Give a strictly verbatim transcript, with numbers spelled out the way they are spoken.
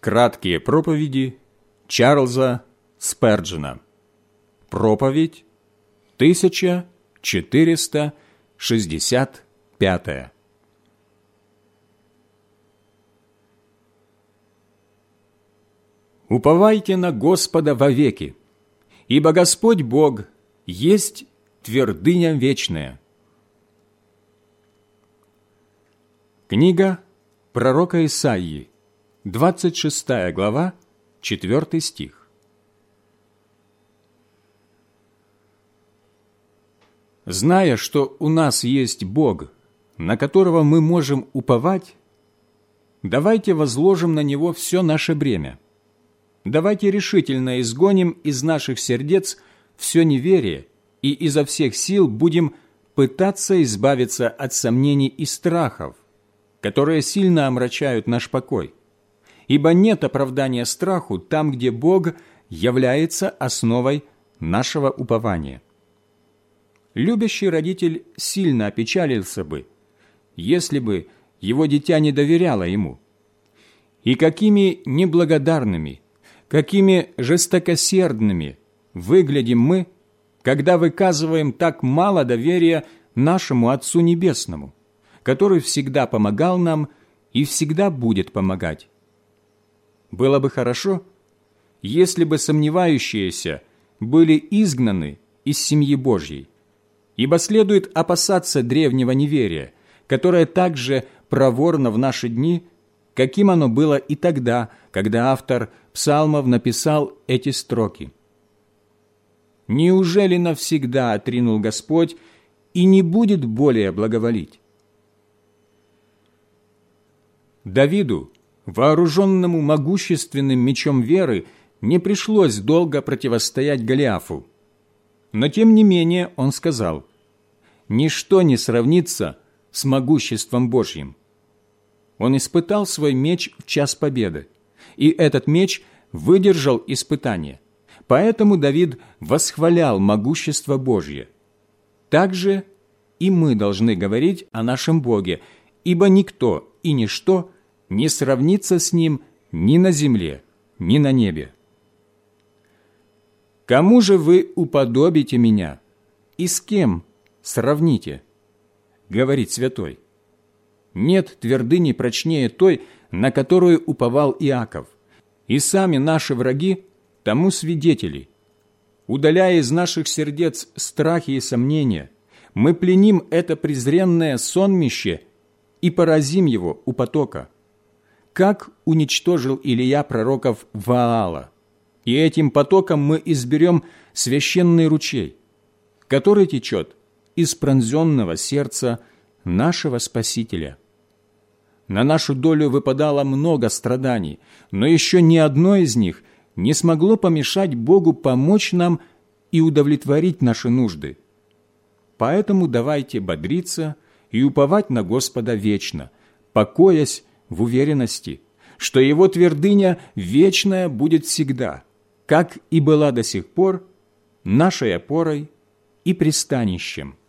Краткие проповеди Чарльза Сперджена. Проповедь тысяча четыреста шестьдесят пятая. Уповайте на Господа вовеки, ибо Господь Бог есть твердыня вечная. Книга пророка Исаии, двадцать шестая глава, четвёртый стих. Зная, что у нас есть Бог, на которого мы можем уповать, давайте возложим на Него все наше бремя. Давайте решительно изгоним из наших сердец все неверие и изо всех сил будем пытаться избавиться от сомнений и страхов, которые сильно омрачают наш покой. Ибо нет оправдания страху там, где Бог является основой нашего упования. Любящий родитель сильно опечалился бы, если бы его дитя не доверяло ему. И какими неблагодарными, какими жестокосердными выглядим мы, когда выказываем так мало доверия нашему Отцу Небесному, который всегда помогал нам и всегда будет помогать. Было бы хорошо, если бы сомневающиеся были изгнаны из семьи Божьей, ибо следует опасаться древнего неверия, которое так же проворно в наши дни, каким оно было и тогда, когда автор псалмов написал эти строки. «Неужели навсегда отринул Господь и не будет более благоволить?» Давиду, вооруженному могущественным мечом веры, не пришлось долго противостоять Голиафу. Но тем не менее он сказал: «Ничто не сравнится с могуществом Божьим». Он испытал свой меч в час победы, и этот меч выдержал испытание. Поэтому Давид восхвалял могущество Божье. Также и мы должны говорить о нашем Боге, ибо никто и ничто не сравнится с Ним ни на земле, ни на небе. «Кому же вы уподобите меня, и с кем сравните?» — говорит святой. «Нет твердыни прочнее той, на которую уповал Иаков, и сами наши враги тому свидетели. Удаляя из наших сердец страхи и сомнения, мы пленим это презренное сонмище и поразим его у потока, как уничтожил Илия пророков Ваала. И этим потоком мы изберем священный ручей, который течет из пронзенного сердца нашего Спасителя. На нашу долю выпадало много страданий, но еще ни одно из них не смогло помешать Богу помочь нам и удовлетворить наши нужды. Поэтому давайте бодриться и уповать на Господа вечно, покоясь в уверенности, что Его твердыня вечная будет всегда, как и была до сих пор, нашей опорой и пристанищем.